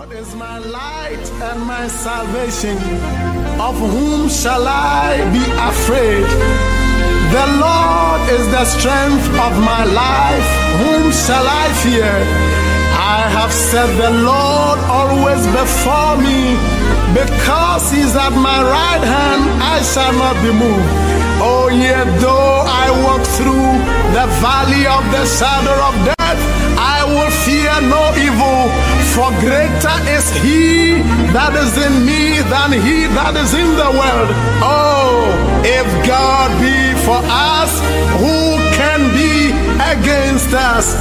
Is my light and my salvation. Of whom shall I be afraid? The Lord is the strength of my life. Whom shall I fear? I have set the Lord always before me. Because he's at my right hand, I shall not be moved. Oh, yet though I walk through the valley of the shadow of death, I will fear no evil. For greater is he that is in me than he that is in the world. Oh, if God be for us, who can be against us?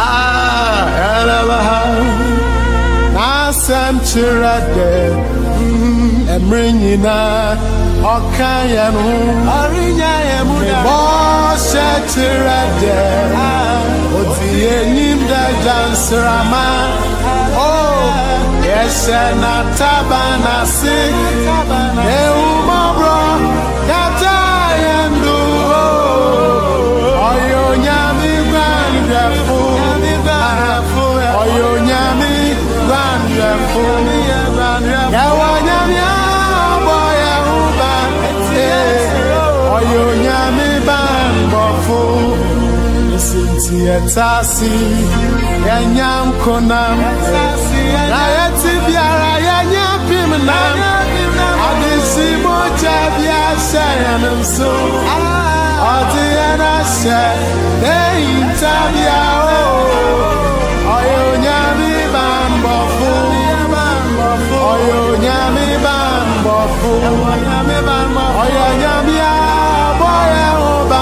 Yes, and Tabana sing, Eumabro, Yata and do. Oyo Yami Grandafu, Oyo Yami Grandafu, Yawanyamia, Boya Uba, Oyo Yami Bambofu. Tasi, Yanyam Konam, Rayati Biara, Yanyam Pimanam, Adisimo Chabia Sayanam so, Adiana said, They Tabia, Oyo Yami Bambofu, Oyo Yami Bambofu, Oyo Yamia, Boya Oba.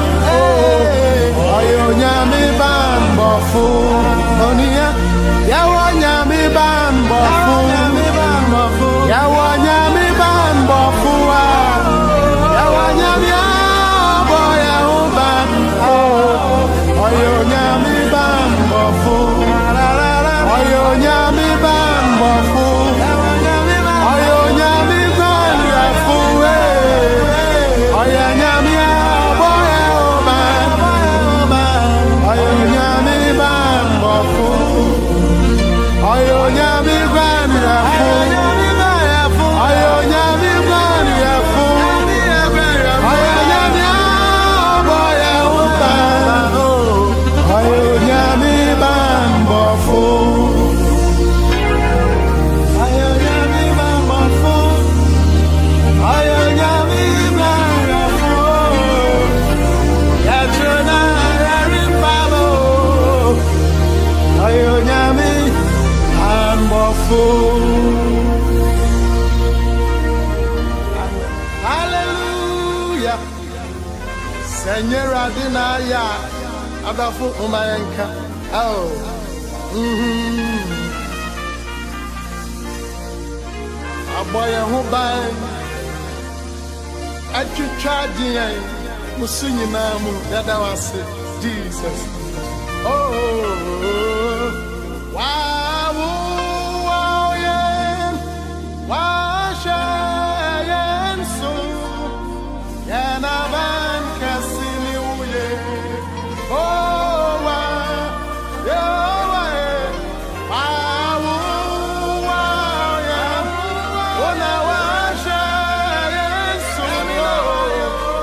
Nyami bambofu, onia. Yawa nyami bambofu, yawa nyami bambofu, yawa nyami aboya uba. Oyo nyami bambofu, oyo nyami bambofu, oyo nyami bambofu, oyo nyami aboya uba. Oyo nyami bambofu, oyo nyami bambofu, oyo nyami bambofu, oyo nyami aboya uba, oyo nyami bambofu, oyo nyami bambofu, oyo nyami bambofu, yatrona. Oyo nyami bambofu. Hallelujah. Seigneur Adinaya Abafu Umayenka. Oh. Aboya Hubai Achuchadian Musunyinamu Dadawase Jesus. Oh, wow, wow, yeah, wow, shayen so, yanavan kasini uye. Oh, wow, yeah, wow, wow, yeah, ona wow, shayen so,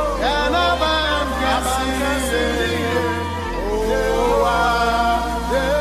yanavan kasini. Oh, wow.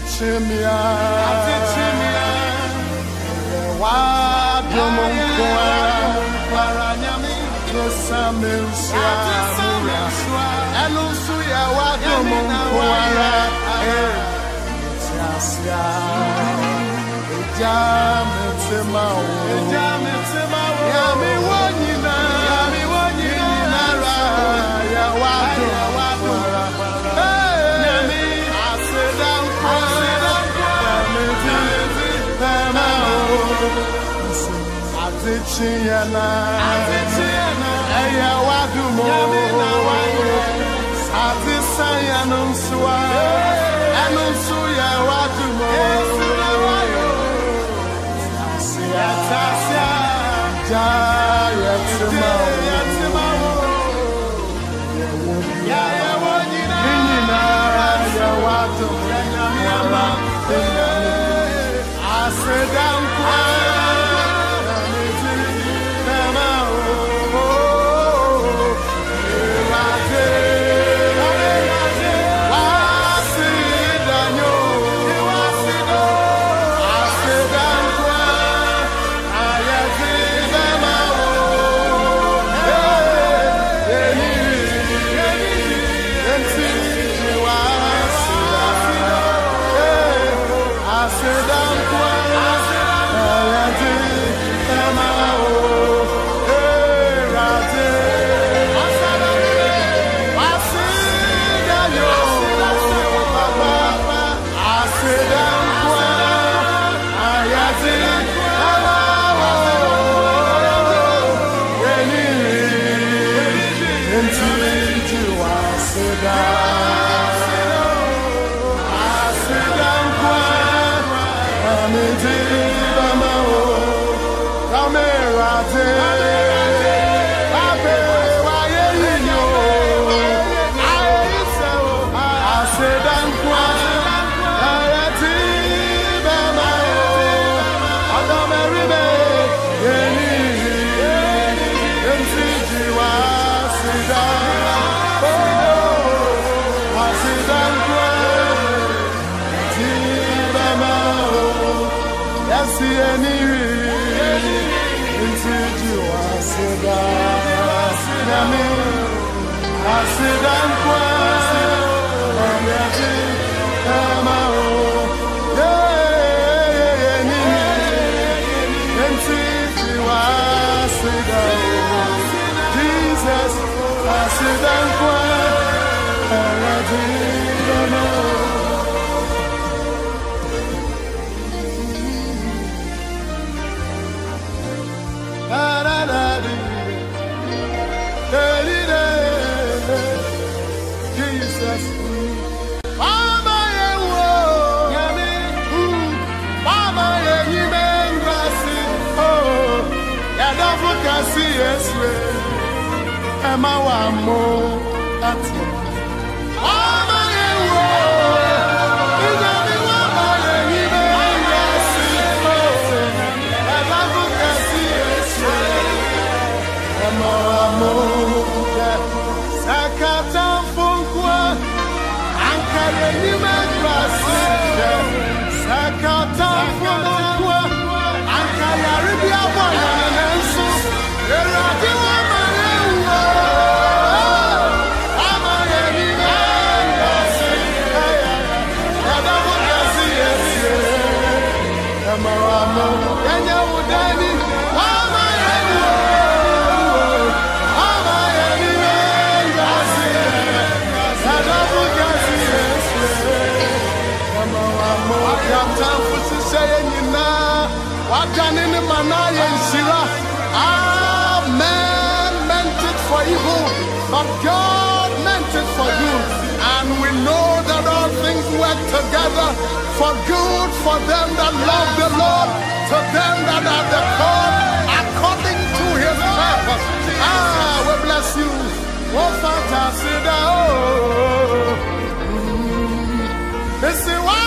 Chimia, Paranyami, Samusia, Anusuya, Wadomuara, Jasia, Jametima, Yami Wanina, Chiana, Aya Wadumo, Sati Sayanusua, Anusuya Wadumo, Tasia, Jayatima, Yaya Wanina, Yawadumo, I said, but God meant it for good, and we know that all things work together for good for them that love the Lord, to them that are the called according to His purpose. We bless you. Oh, fantastic! This is why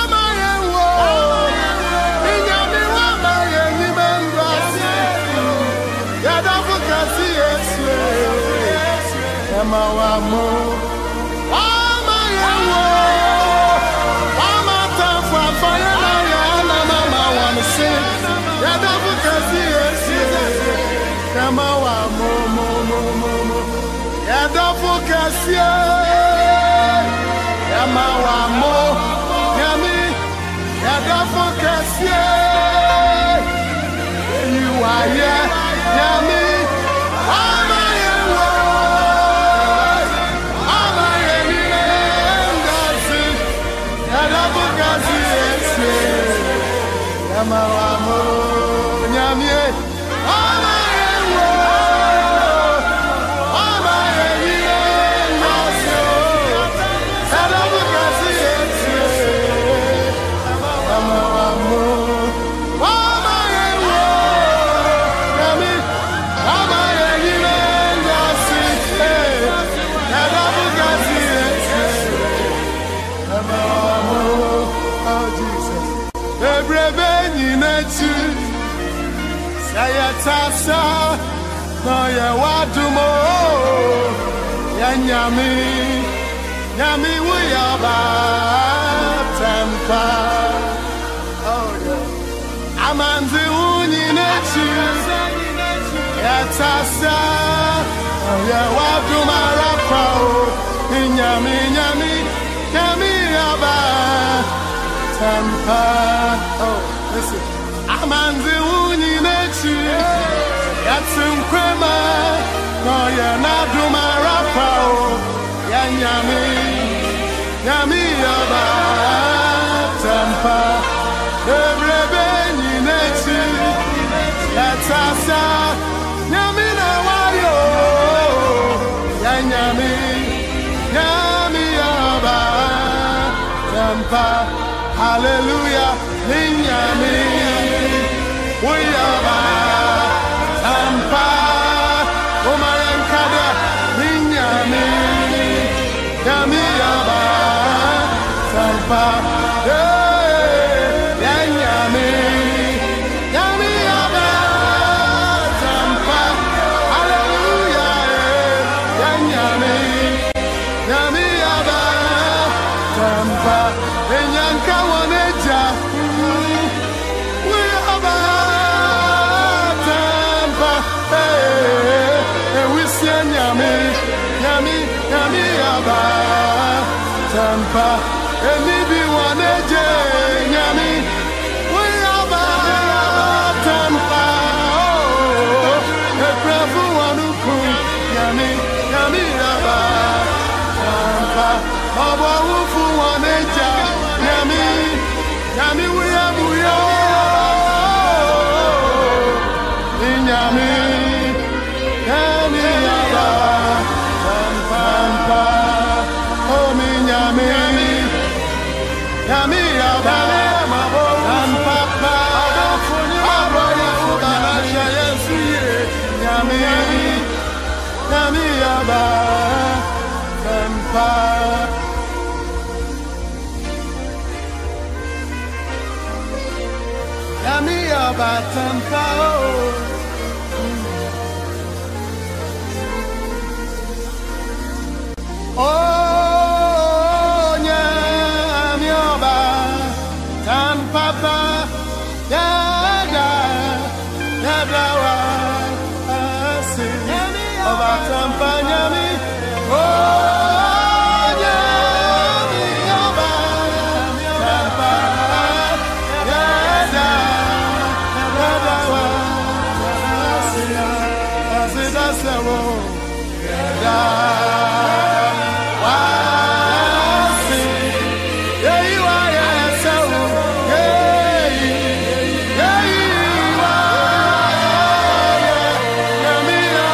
Yadafu Kasia, Yamawamo, Yami, Yadafu Kasia, you are here, Yami, Yamawamo, Yami, Sayatasa, no ya wadumo, ya nyami, nyami wiyaba tempa. Oh yeah, amanzi uninechi, yatasa, no ya waduma rapao, nyami nyami, nyami yaba tempa. Oh, listen. Amanzi uninechi, yatsum kwema, no ya naduma rapao, ya nyami, nyami yaba tempa. Ebrebe uninechi, yatasa, nyami na wario, ya nyami, nyami yaba tempa. Hallelujah, nyami. We are Tampa, Omayankada, Ninyami, Yami Yaba, Tampa, Yanyami, Yami Yaba, Tampa, Hallelujah, Yanyami, Yami Yaba, Tampa, Yanka Waneja. Tampa, enibi waneje nyami, we aba Tampa, eprafu wanuku nyami, nyami aba Tampa, aba wufu waneja nyami, nyami we abuyo, nyami, nyami aba Tampa. Yami yaba, Tampapa, Abaya Fugana, Yami, Yami yaba, Tampa. Yami yaba, Tampa. Oh. Tampa,